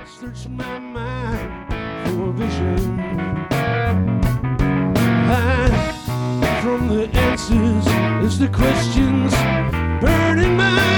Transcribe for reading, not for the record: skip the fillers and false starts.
Search my mind for vision. Hide from the answers is the questions burning my